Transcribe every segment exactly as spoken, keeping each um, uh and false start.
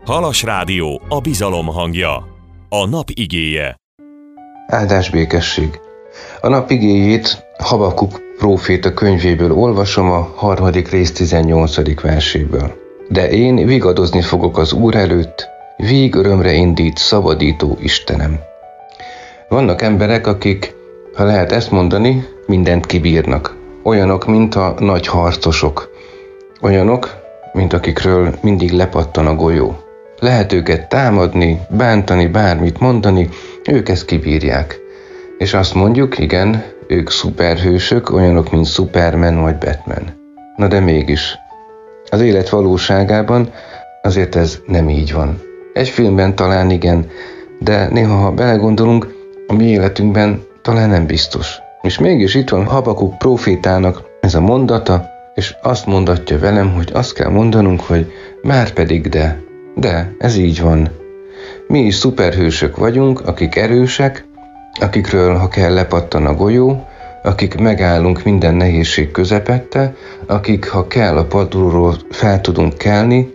Halas Rádió, a bizalom hangja. A nap igéje. Áldás békesség. A nap igéjét Habakuk próféta könyvéből olvasom, a harmadik rész tizennyolcadik verséből. De én vigadozni fogok az Úr előtt, víg örömre indít szabadító Istenem. Vannak emberek, akik, ha lehet ezt mondani, mindent kibírnak. Olyanok, mint a nagy harcosok. Olyanok, mint akikről mindig lepattan a golyó. Lehet őket támadni, bántani, bármit mondani, ők ezt kibírják. És azt mondjuk, igen, ők szuperhősök, olyanok, mint Superman vagy Batman. Na de mégis, az élet valóságában azért ez nem így van. Egy filmben talán igen, de néha, ha belegondolunk, a mi életünkben talán nem biztos. És mégis itt van Habakuk prófétának ez a mondata, és azt mondatja velem, hogy azt kell mondanunk, hogy már pedig de, de ez így van. Mi is szuperhősök vagyunk, akik erősek, akikről, ha kell, lepattan a golyó, akik megállunk minden nehézség közepette, akik, ha kell, a padlóról fel tudunk kelni,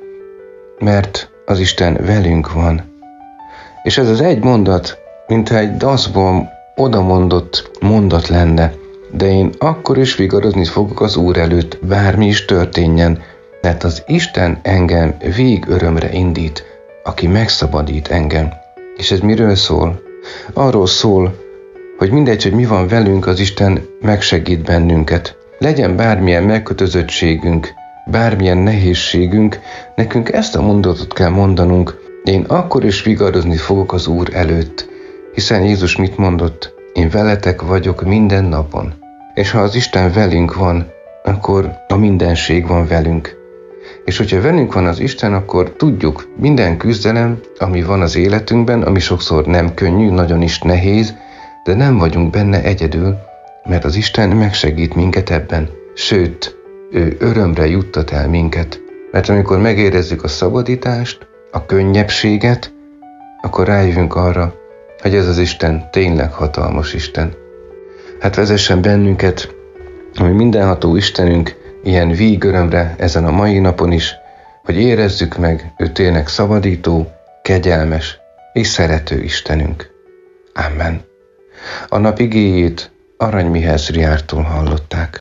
mert az Isten velünk van. És ez az egy mondat, mintha egy daszból odamondott mondat lenne, de én akkor is vigadozni fogok az Úr előtt, bármi is történjen, mert az Isten engem vég örömre indít, aki megszabadít engem. És ez miről szól? Arról szól, hogy mindegy, hogy mi van velünk, az Isten megsegít bennünket. Legyen bármilyen megkötözöttségünk, bármilyen nehézségünk, nekünk ezt a mondatot kell mondanunk, én akkor is vigadozni fogok az Úr előtt. Hiszen Jézus mit mondott? Én veletek vagyok minden napon. És ha az Isten velünk van, akkor a mindenség van velünk. És hogyha velünk van az Isten, akkor tudjuk, minden küzdelem, ami van az életünkben, ami sokszor nem könnyű, nagyon is nehéz, de nem vagyunk benne egyedül, mert az Isten megsegít minket ebben. Sőt, ő örömre juttat el minket. Mert amikor megérezzük a szabadítást, a könnyebbséget, akkor rájövünk arra, hogy ez az Isten tényleg hatalmas Isten. Hát vezessen bennünket, ami mindenható Istenünk, ilyen víg örömre ezen a mai napon is, hogy érezzük meg, ő tényleg szabadító, kegyelmes és szerető Istenünk. Amen. A nap igéjét Arany Mihály Szriártól hallották.